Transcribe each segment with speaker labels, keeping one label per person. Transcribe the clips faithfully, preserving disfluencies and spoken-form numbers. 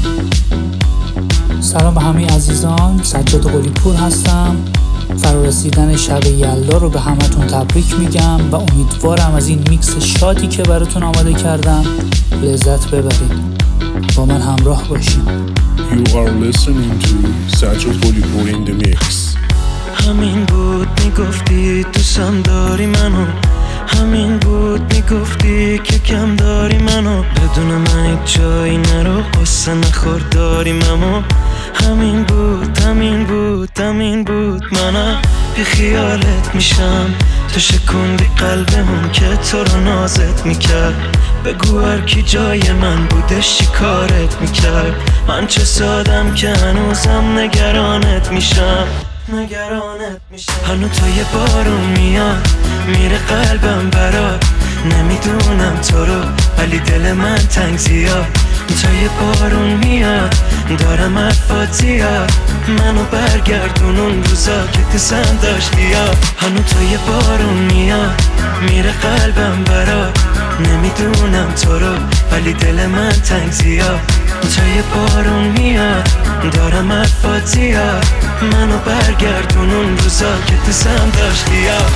Speaker 1: سلام به همه عزیزان، سجاد قلی پور هستم. فرارسیدن شب یلدا رو به همتون تبریک میگم و امیدوارم از این میکس شادی که براتون آماده کردم لذت ببرید. با من همراه باشین.
Speaker 2: You are listening to سجاد قلی پور in the mix.
Speaker 3: همین بود میگفتی دوستم داری منو، همین بود میگفتی که کم داری منو، بدون من هیچ جایی نرو قصه نخور داریم اما همین بود همین بود همین بود. منم بی خیالت میشم، تو شکوندی قلبمون که تو رو نازت میکرد. بگو هر کی جای من بودش چی کارت میکرد. من چه سادم که هنوزم نگرانت میشم نگرانت میشم. هنو تا یه بارون میاد میره قلبم برات، نمیدونم تو رو ولی دل من تنگ زیاد. تا یه بارون میاد دارم حرفات زیاد، منو برگردون اون روزا که دوستم داشتی یاد. هنو تا یه بارون میاد میره قلبم برات، نمیدونم تو رو ولی دل من تنگ زیاد. تا یه بارون میاد دارم حرفات زیاد، منو برگردون اون روزا که دوستم داشتی یاد.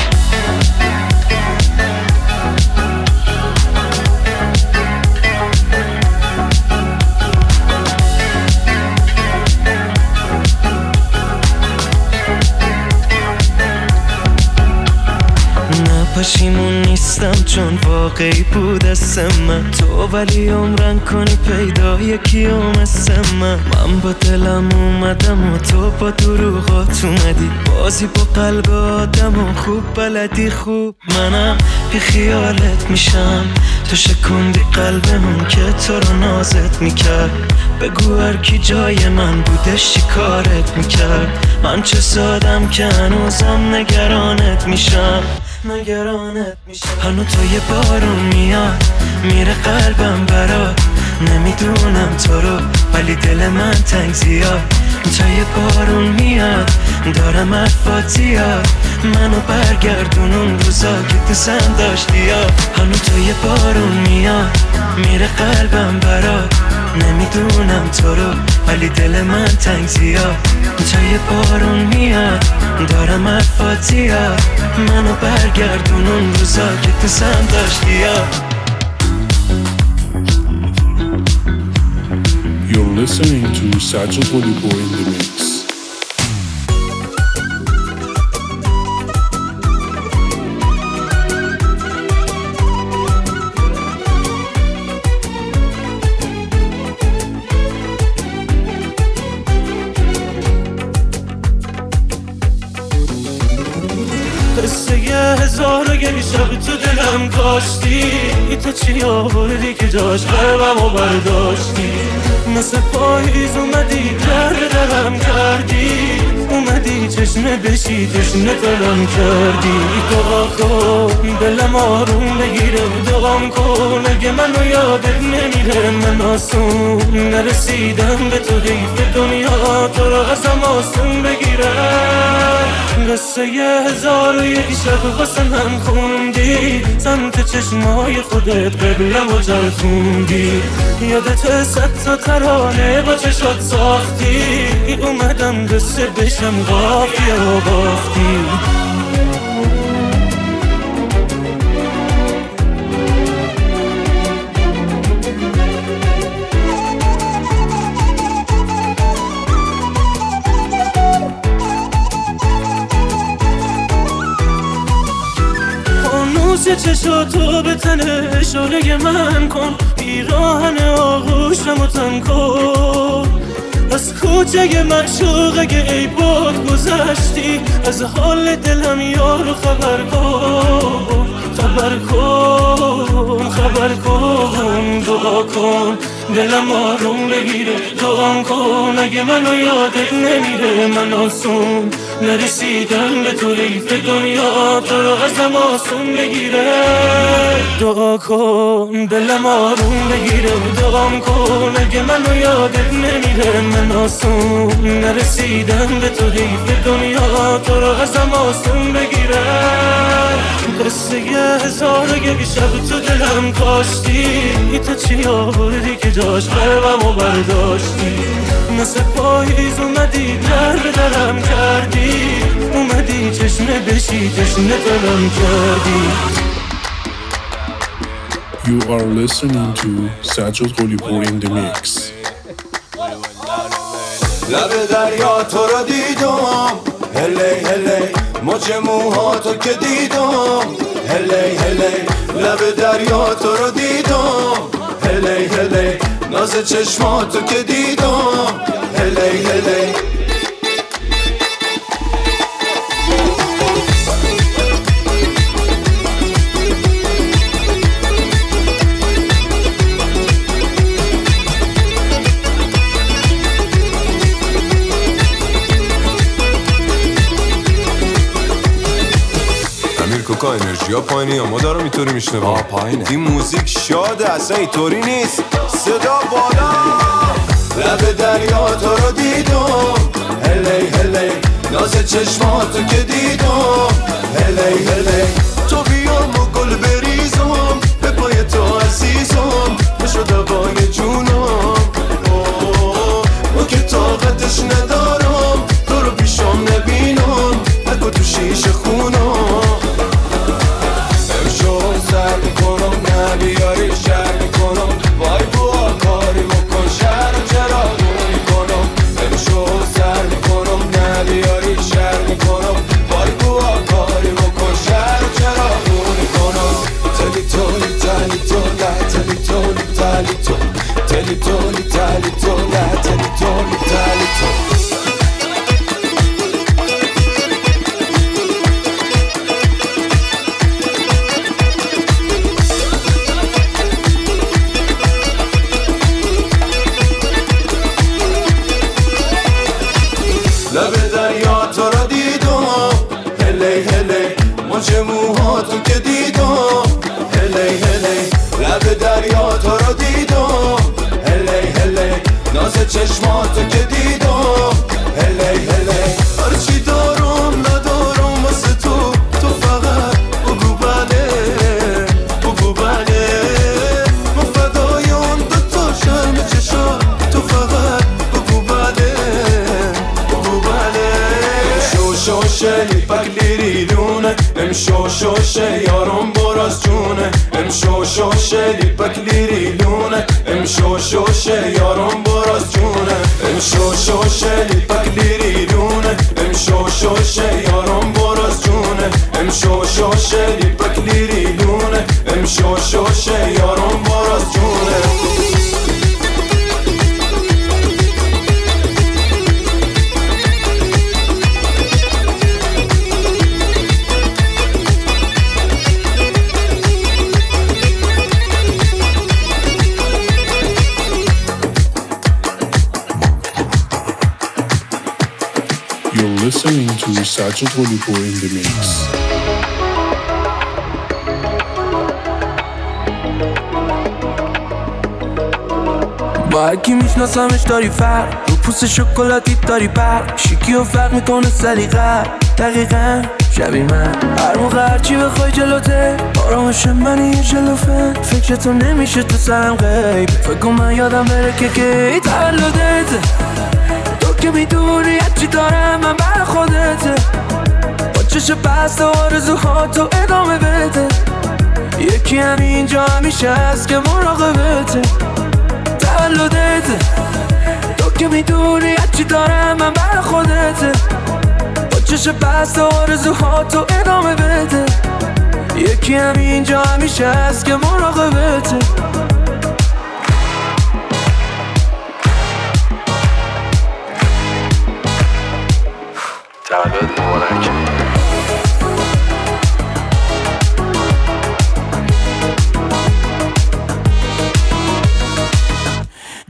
Speaker 3: پشیمون نیستم چون واقعی بود اسم من تو، ولی عمرن کنی پیدا یکی مثل من. من با دلم اومدم و تو با دروغات اومدی، بازی با قلب آدم و خوب بلدی خوب. منم بی خیالت میشم، تو شکوندی قلبمون که تو رو نازت میکرد. بگو هر کی جای من بودش چی کارت میکرد. من چه سادم که هنوزم نگرانت میشم نگرانت میشم. هنو تا یه بارون میاد میره قلبم برات، نمیدونم تو رو ولی دل من تنگ زیاد. تا یه بارون میاد دارم حرفات زیاد، منو برگردون اون روزا که دوستم داشتی یاد. هنو تا یه بارون میاد میره قلبم برات، نمیدونم تو رو ولی دل من تنگ زیاد. تا یه بارون میاد دارم حرفات زیاد، منو برگردون اون روزا که دوستم داشتی یاد.
Speaker 2: You're listening to Sajad Qali Pur in the mix.
Speaker 3: قصه یه هزار و یک شب تو دلم کاشتی، تو چی آوردی که جاش قلبمو برداشتی. مثل پاییز اومدی کرده درم کردی، اومدی چشمه بشی تشنه دلم کردی. دعا کن دلم آروم بگیره، دعام کن اگه منو یادت نمیره. من آسون نرسیدم به تو، حیف دنیا تو رو ازم آسون بگیره. قصه یه هزار و یک شب واسه من خوندی، سمت چشمای خودت قبلم و جرخوندی. یادت صد تا ترانه با چشات ساختی، اومدم قصه بشم قافیه و باختی. یه چشاتو به تن اشاره من کن، پیراهن آغوشم و تن کن. از کوچه معشوق اگه ای باد گذشتی، از حال دلم یارو خبر کن خبر کن خبر کن. دعا کن دلم آروم بگیره، دعام کن اگه منو یادت نمیره. من آسون نرسیدم به تو حیف دنیا تو رو ازم آسون بگیره. دعا کن دلم آروم بگیره، دعام کن اگه منو یادت نمیره. من آسون نرسیدم به تو حیف دنیا تو رو ازم آسون بگیره. قصه هزار و یک شب تو دلم کاشتی، تو چی آوردی که جاش قلبمو برداشتی. مثل پاییز اومدی در به درم کردی، اومدی چشمه بشی تشنه دلم کردی.
Speaker 2: You are listening to Sajjad Qolipur in the mix.
Speaker 4: لب دریا تو رو دیدم، هلی هلی موج موهاتو که دیدم، هلی هلی لب دریا تو رو دیدم، هلی هلی ناز چشماتو که دیدم، هلی هلی.
Speaker 5: کوکا انرژی ها پایینی یا ما دارم اینطوری میشنه
Speaker 4: آه پایینه.
Speaker 5: این موزیک شاده اصلا اینطوری نیست. صدا بالا.
Speaker 4: لب دریا تو رو دیدم، هلی هلی ناز چشماتو که دیدم، هلی هلی. تو بیام و گل بریزم به پای تو عزیزم، بشو دوای جونم. ما که طاقتش ندارم تو رو پیشم نبینم، نکو تو شیشه خونم. امشو سر میکنم نبیاری شر میکنم، وای بوا کاری بکن شر چرا میکنم. امشو سر میکنم نبیاری شر میکنم، وای بوا کاری بکن شر چرا میکنم. تلی تولی تلی تولا تلی تولی تلی تو تلی تولی تلی تولا تلی تولی تلی تو. لب دریا تو رو دیدم، هلی هلی موج موهاتو که دیدم، هلی هلی لب دریا تو رو دیدم، هلی هلی ناز چشماتو که دیدم، هلی هلی. هرچی دارم ندارم واسه تو، تو فقط بگو بله بگو بله. ما فدای اون دوتا شرم چشا، تو فقط بگو بله بگو بله. امشو شوشه لیپک لیریلونه، امشو شوشه یارم براز جونه. امشو شوشه لیپک لیریلونه، امشو شوشه یارم براز جونه. امشو شوشه لیپک لیریلونه، امشو شوشه یارم براز جونه. امشو شوشه لیپک لیریلونه، امشو شوشه یارم براز جونه.
Speaker 2: You're listening to Sajjad Qolipur in the mix.
Speaker 3: با هرکی میشناسمش داری فرق، رو پوست شکلاتی داری پر، شیکی و فرق میکنه سلیقه دقیقا شبیه من. هر موقع هرچی بخوای جلوته، آرامش منی جلوفه. فکرتو نمیشه تو سرم غیب، فکر کن من یادم بره که کی تولدته. تو که میدونی هرچی دارم من بر خودته، با چشم بسته آرزوهاتو ادامه بده. یکی همینجا همیشه هست که مراقبته. تولدته تو که میدونی هرچی دارم من بر خودته، با چشم بسته آرزوهاتو ادامه بده. یکی همینجا همیشه هست که مراقبته.
Speaker 5: تولد مبارک.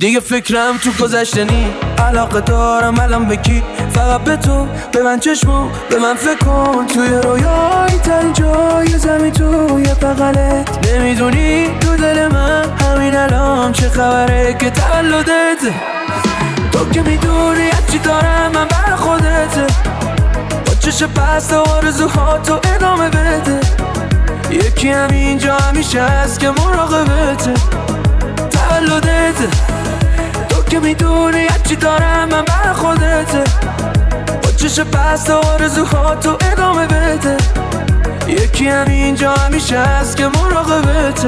Speaker 3: دیگه فکرم تو گذشته نی، علاقه دارم الان به کی؟ فقط به تو، به من چشمو، به من فکر کن. توی رویایی ترین جای زمین توی بغلت، نمیدونی تو دل من همین الان چه خبره که تولدت. تو که میدونی هرچی دارم من بر خودته، با چشم بسته آرزوها تو ادامه بده. یکی هم اینجا همیشه هست که مراقبته، تولدته. تو که میدونی هرچی دارم من بر خودته، با چشم بسته آرزوها تو ادامه بده. یکی هم اینجا همیشه هست که مراقبته.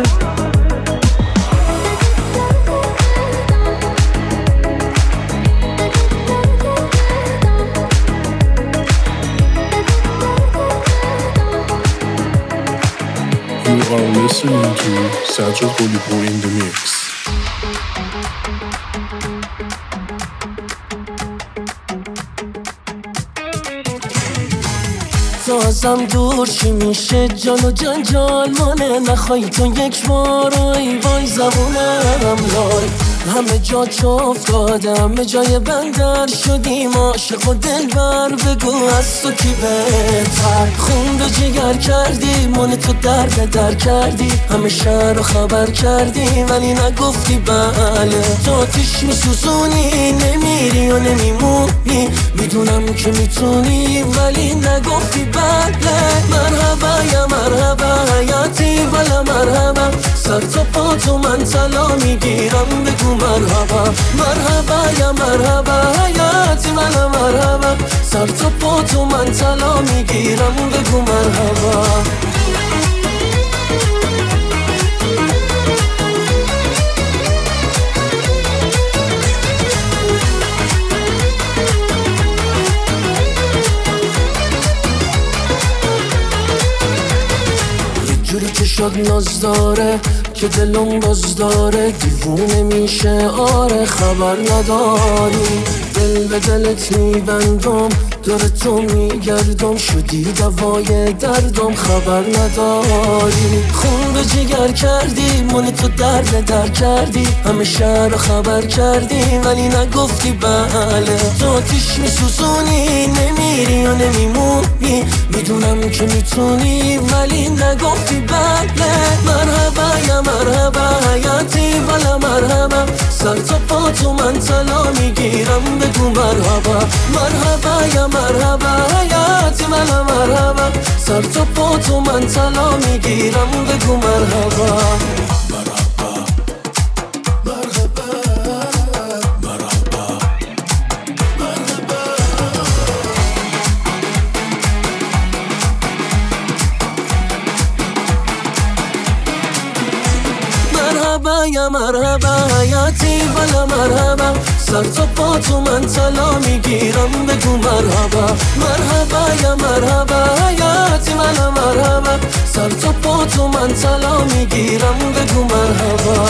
Speaker 2: You are listening to Sajjad Qulipur in the mix.
Speaker 6: تو ازم دور چی میشه جان و جنجال مانه، نخوای تو یک بار ای وای زبونم لای. همه جا چو افتادم به جای بندر شدیم عاشق و دلبر، بگو از تو کی بهتر. خون به جگر کردی مال تو درد در کردی، همه شهر رو خبر کردی ولی نگفتی بله. تو آتیش میسوزونی نمیری و نمیمونی، میدونم که میتونی ولی نگفتی بله. مرحبا یا مرحبا حیاتی ولا مرحبا، سر تا پا تو من طلا میگیرم بگو مرحبا. مرحبا یا مرحبا حیاتی ولا مرحبا، سر تا پا تو من طلا میگیرم بگو مرحبا. جوری که شد ناز داره که دلم باز داره، دیوونه میشه آره خبر نداری. دل به دلت میبندم دور تو میگردم، شدی دوای دردم خبر نداری. خون به جگر کردی مال تو درد در کردی، همه شهر رو خبر کردی ولی نگفتی بله. تو آتیش میسوزونی نمیری و نمیمونی، میدونم که میتونی ولی نگفتی بله. مرحبا یا مرحبا حیاتی ولا مرحبا، سر تا پا تو من طلا میگیرم بگو مرحبا. مرحبا یا مرحبا حیاتی ولا مرحبا، سر تا پا تو من طلا میگیرم بگو مرحبا. یا مرحبا حیاتی ولا مرحبا، سر تا پا تو من طلا میگیرم بگو مرحبا. مرحبا یا مرحبا حیاتی ولا مرحبا، سر تا پا تو من طلا میگیرم بگو مرحبا.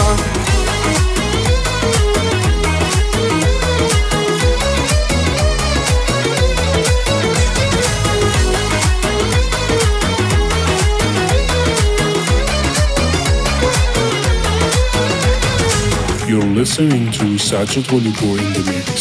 Speaker 2: You're listening to Sajjad Qulipur in the mix.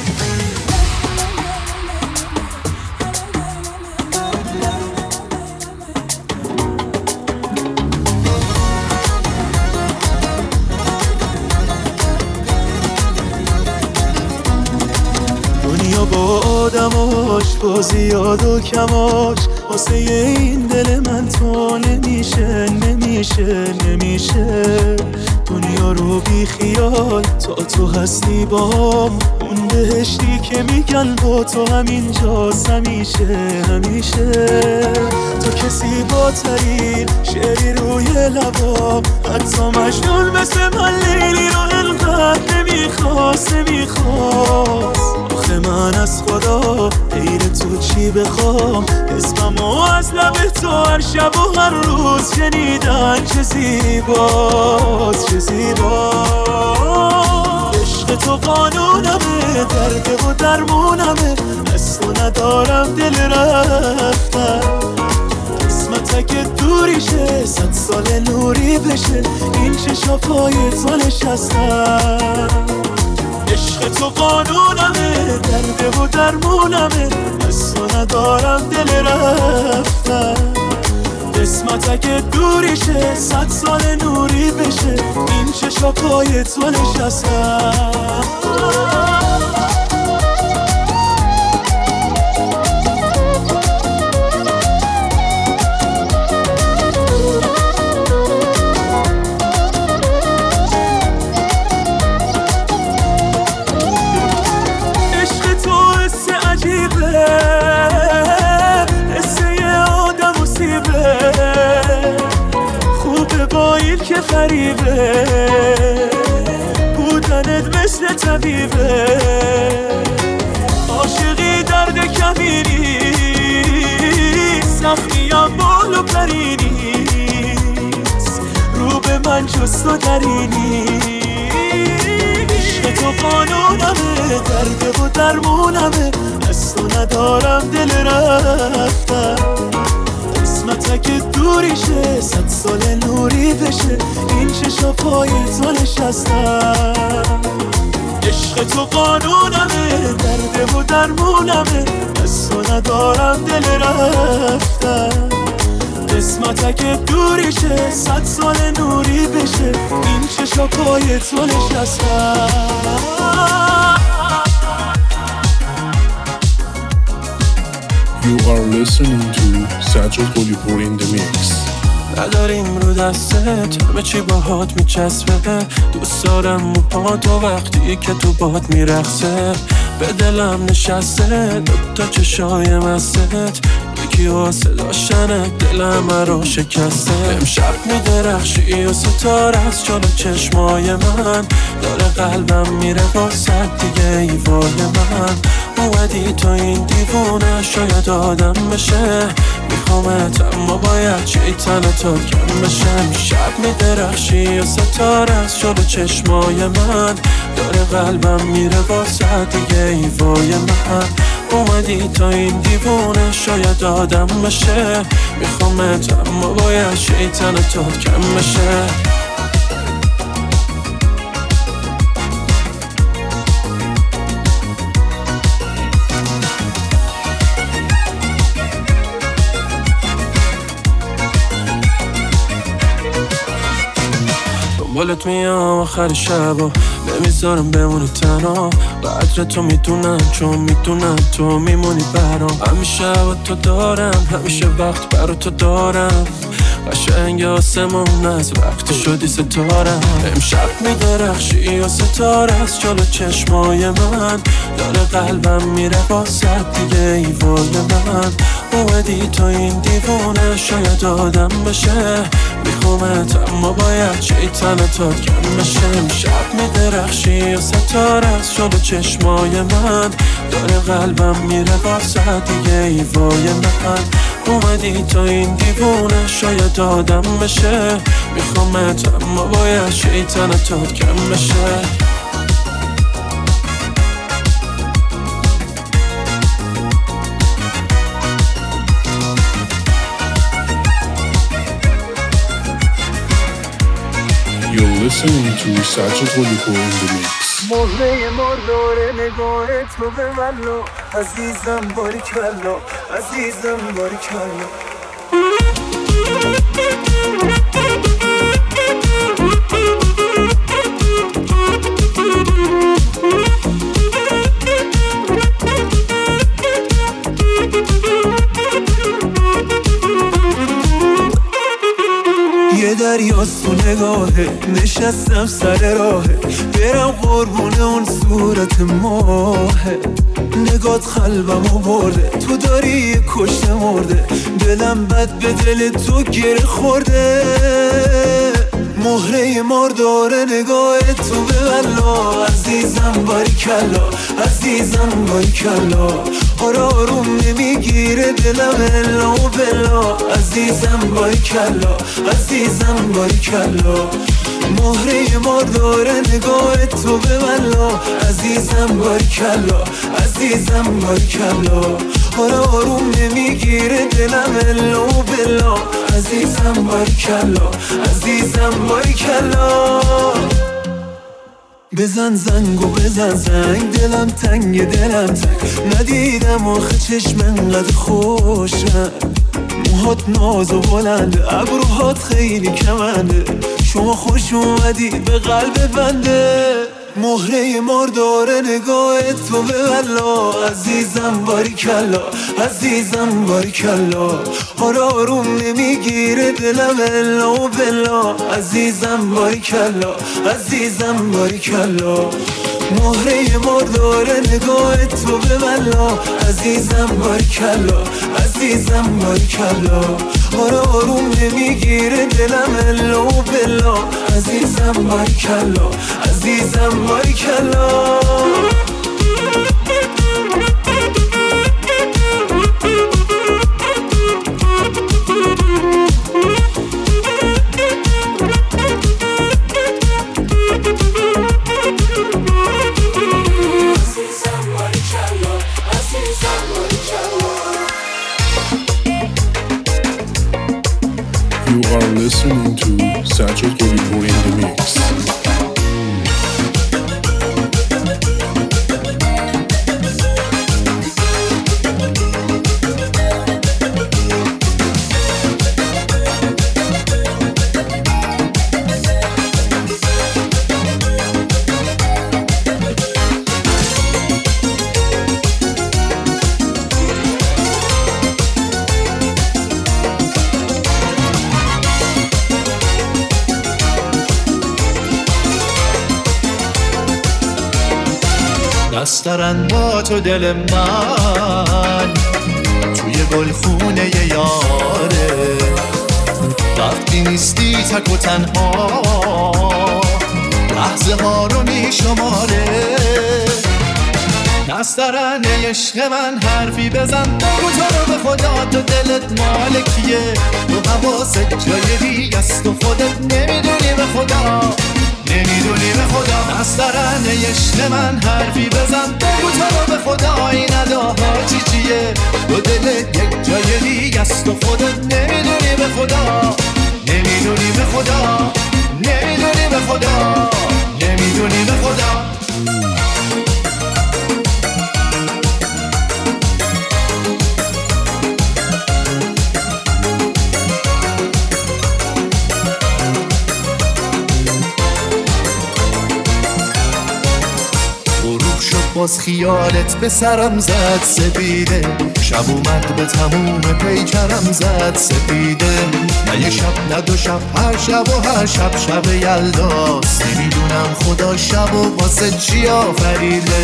Speaker 3: دنیا با آدماش با زیاد و کماش، واسه این دل من تو نمیشه نمیشه نمیشه. دنیا رو بی خیال تا تو هستی بام، اون بهشتی که میگن با تو همینجاست همیشه همیشه. تو کسی با ترین شعری روی لبام، حتی مجنون مثل من لیلی رو انقدر نمیخواست نمیخواست. آخه من از خدا غیر تو چی بخوام، اسممو از لب تو هر شب و هر روز شنیدن چه زیباست چه زیباست. عشق تو قانونمه، درد و درمونمه، از تو ندارم دل رفتن. قسمت اگه دوریشه صد سال نوری بشه، این چشا پای تو نشستن.
Speaker 7: عشق تو قانونمه، درد و درمونمه، از تو ندارم دل رفتن. قسمت که دوریشه صد سال نوری بشه، این چشا پای تو نشستن. که فریبه بودنت مثل طبیبه، عاشقی درد کمینی سختیم بال و پرینیست، رو به من جز تو درینی. عشق تو قانونمه، درد و درمونمه، از تو ندارم دل رفتن. قسمت که دوریشه صد سال نوری بشه، این چشا پای تو نشستن. عشق تو قانونمه، درد و درمونمه، از تو ندارم دل رفتن. قسمت که دوریشه صد سال نوری بشه، این چشا پای تو نشستن.
Speaker 2: You are listening to Sajjad Qulipur in the mix.
Speaker 7: نداریم رو دستت همه چی باهات میچسبه، دوست دارم موهات و وقتی که تو باهات میرقصه، به دلم نشسته دوتا چشای مستت، یکی واسه داشتنت دلم رو شکسته. امشب میدرخشی و ستاره از جلو چشمای من، داره قلبم میره واسه دیگه ایوای من. اومدی تو این دیوونه شاید آدم بشه، میخوامت اما باید شیطنتات کم بشه. امشب میدرخشی و ستاره از جلو چشمای من، داره قلبم میره واسه دیگه ایوای من. اومدی تو این دیوونه شاید آدم بشه، میخوامت اما باید شیطنتات کم بشه. دنبالت میام آخر شبا، نمیذارم بمونی تنها، قدر تو میدونم چون میدونم تو میمونی برام. همیشه با تو دارم، همیشه وقت برا تو دارم، قشنگ آسمون از وقتی شدی ستارم. امشب میدرخشی و ستاره از جلو چشمای من، داره قلبم میره واسه دیگه ایوای من. اومدی تو این دیوونه شاید آدم بشه، میخوامت اما باید شیطنتات کم بشه. امشب میدرخشی و ستاره از جلو چشمای من، داره قلبم میره واسه دیگه ایوای من. اومدی تو این دیوونه شاید آدم بشه، میخوامت اما باید شیطنتات کم بشه.
Speaker 2: You're listening to Sajjad Qulipur in the mix.
Speaker 7: مهره مردار نگاه تو به ملو، عزیزم باریکلا، عزیزم باریکلا. یه دریاست تو نگاهه، نشستم سر راهه، برم قربون اون صورت ماهه. نگات قلبمو برده، تو داری یه کشته مرده، دلم بد به دل تو گره خورده. مهره مرداره نگاه تو به بلا، عزیزم باریکلا، عزیزم باریکلا. آره آروم نمیگیره دلم الا و بلا، عزیزم باریکلا، عزیزم باریکلا. مهره مرداره نگاه تو به بلا، عزیزم باریکلا، عزیزم باریکلا. آره آروم نمیگیره دلم الا و بلا، عزیزم باریکلا، عزیزم باریکلا. بزن زنگ و بزن زنگ، دلم تنگ دلم تنگ، ندیدم آخه چشم انقدر خوش رنگ. موهات ناز و بلنده، ابروهات خیلی کمنده، شما خوش اومدی به قلب بنده. مهره مردار نگاهت تو به والله، عزیزم باریکلا عزیزم باریکلا. آره آروم نمیگیره دلم الا و بلا، عزیزم باریکلا عزیزم باریکلا. مهره مردار نگاهت تو به والله، عزیزم باریکلا عزیزم باریکلا. آره آروم نمیگیره دلم الا و بلا، عزیزم باریکلا عزیزم باریکلا.
Speaker 2: You are listening to Sajjad Qulipur in the mix.
Speaker 4: دست دارن با تو دل من توی گلخونه یاره، وقتی نیستی تک و تنها لحظه ها رو می شماره. دست دارن عشق من حرفی بزن، بگو تو رو به خدا تو دلت مال کیه، تو حواست جای دیگه است و خودت نمیدونی به خدا نمیدونی به خدا. دست دارن عشق من حرفی بزن، بگو تو رو به خدا این اداها چی چیه، تو دلت یک جای دیگه است و خودت نمیدونی به خدا نمیدونی به خدا نمیدونی به خدا نمیدونی به خدا. باز خیالت به سرم زد سپیده، شب اومد به تموم پیکرم زد سپیده. نه یه شب نه دو شب، هر شب و هر شب شب یلداست، نمیدونم خدا شب و واسه چی آفریده.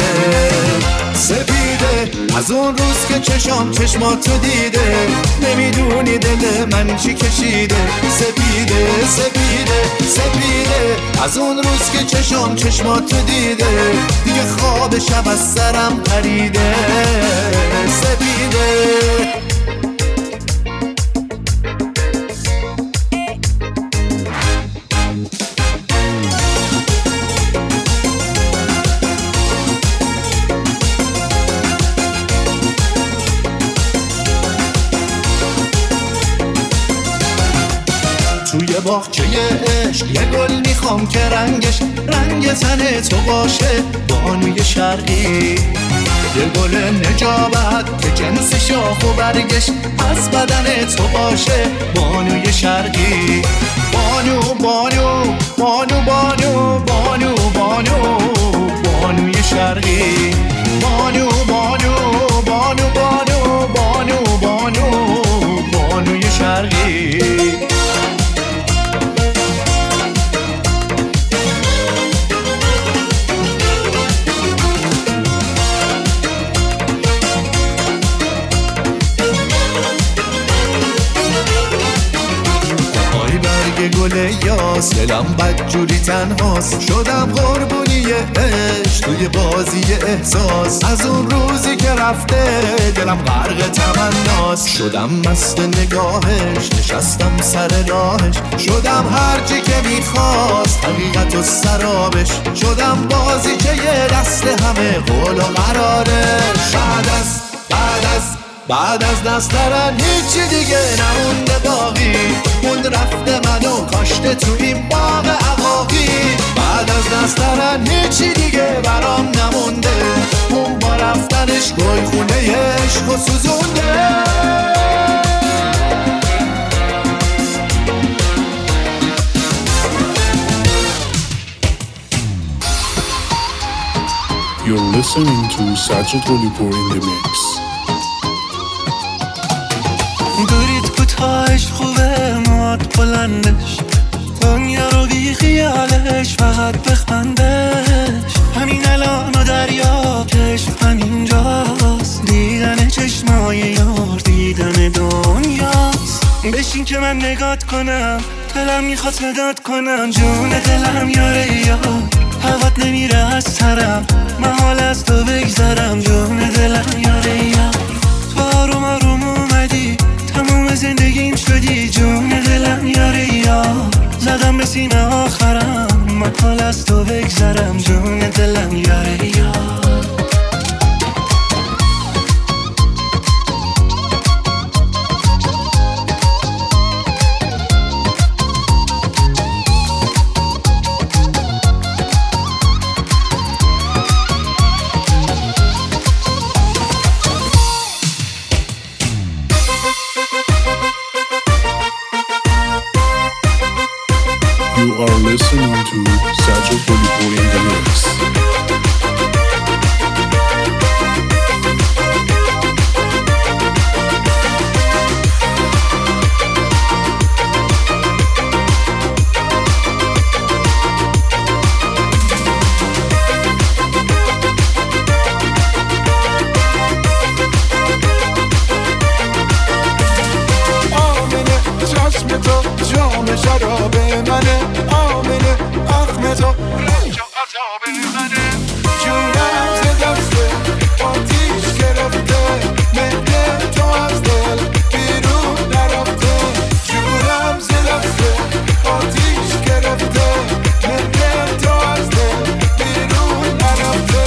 Speaker 4: سپیده از اون روز که چشام چشماتو دیده، نمیدونی دل من چی کشیده. سپیده سپیده سپیده از اون روز که چشام چشماتو دیده، دیگه خواب شب از سرم پریده. سپیده توی باغچه عشق یه گل میخوام که رنگش رنگ تن تو باشه، بانوی شرقی. یه گل نجابت که جنس شاخ و برگش از بدن تو باشه، بانوی شرقی. بانو بانو بانو بانو بانو بانو بانوی شرقی. بانو بانو بانو بانو بانو بانو بانوی شرقی. گل یاس دلم بدجوری تنهاست، شدم قربونی عشق توی بازی احساس. از اون روزی که رفته دلم غرق تمناست، شدم مست نگاهش نشستم سر راهش، شدم هرچی که میخواست حقیقت و سرابش، شدم بازی که یه دست همه قول و قرارش. بعد از بعد از بعد از دست دارن هیچی دیگه نمونده باقی، اون رفته منو کاشته تو این باغ عقاقی. بعد از نسترن هیچی دیگه برام نمونده، اون با رفتنش گل خونه عشق و سوزونده.
Speaker 2: You're listening to Sajjad Gholipur in the mix.
Speaker 3: دورید کوتاهش خوبه مواد بلندش، دنیا رو بی خیالش فقط بخندش. همین الان و دریا چشم همینجاست، دیدن چشمای یار دیدن دنیاست. بشین که من نگات کنم، دلم میخواد صدات کنم، جون دلم یاره یار هوات نمیره از سرم، محال از تو بگذرم، جون دلم یاره یار. تو آروم آروم اومدی تموم زندگیم شدی، جون دلم یاره یار. زدم به سینه آخرم، محال از تو بگذرم، جون دلم یاره یار.
Speaker 2: You are listening to Sajjad Gholipur in the mix.
Speaker 4: شراب منه، آمنه اخم تو رنجا عذاب منه. جونم ز دست آتیش گرفته، مهر تو از دل بیرون نرفته. جونم ز دست آتیش گرفته، مهر تو از دل بیرون نرفته.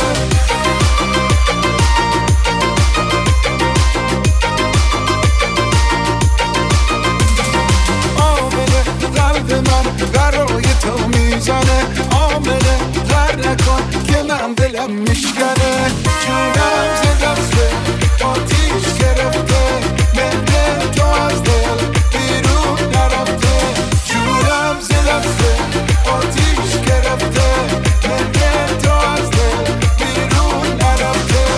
Speaker 4: برای تو میزنه، آمنه غر نکن که من دلم میشکنه. جونم ز دست آتیش گرفته، مهر تو از دل بیرون نرفته. جونم ز دست آتیش گرفته، مهر تو از دل بیرون نرفته.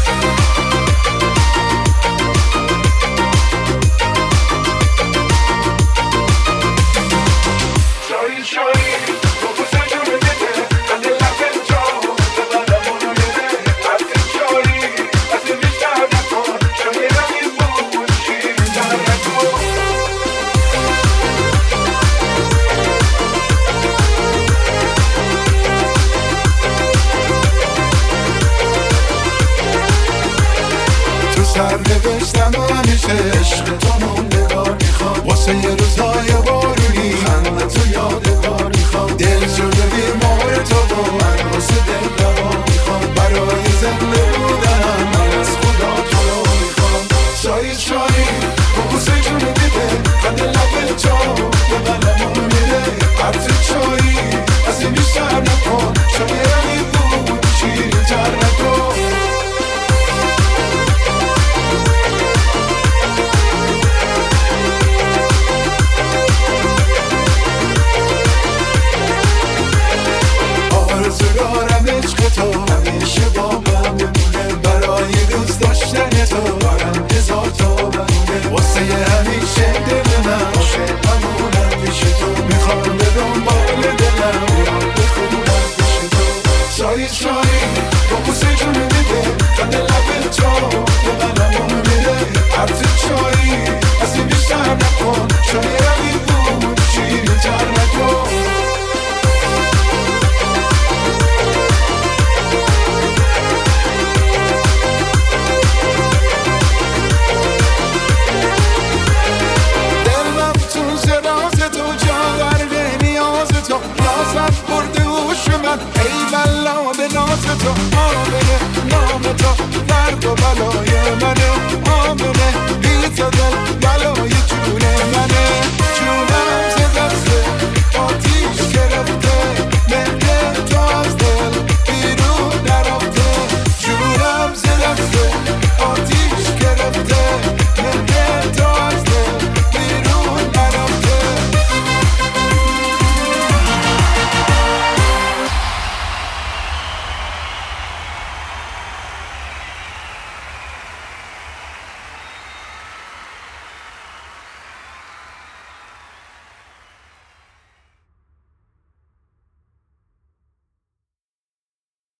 Speaker 4: سر نوشتم و همیشه عشق تو موندگار میخواد، واسه یه روزهای بارونی خنده تو یادگار میخواد. دل شده بیمار تو و من واسه دل دوا میخواد، برای زنده بودم من از خدا جلو میخواد. شاید شاید بوسه جون دیده قد لب جا به منمون میره، هرچه چایی از این بیشتر نکن، شاید بود شیرین تر نکن. دارم عشق تو همیشه با من بمونه، برای دوست داشتن تو دارم هزار تا بمونه. واسه همیشه دل من عاشق همونم پیش تو، میخوام به دنبال دلم بیام بخونم پیش تو. شاید شاید با بوسه جون دیگه قد لب جا به منمون میره، هرچه چایی از این بیشتر نکن، شاید بود شیرین تر نکن. ای بلا به ناز تو، آمنه نام تو درد و بلای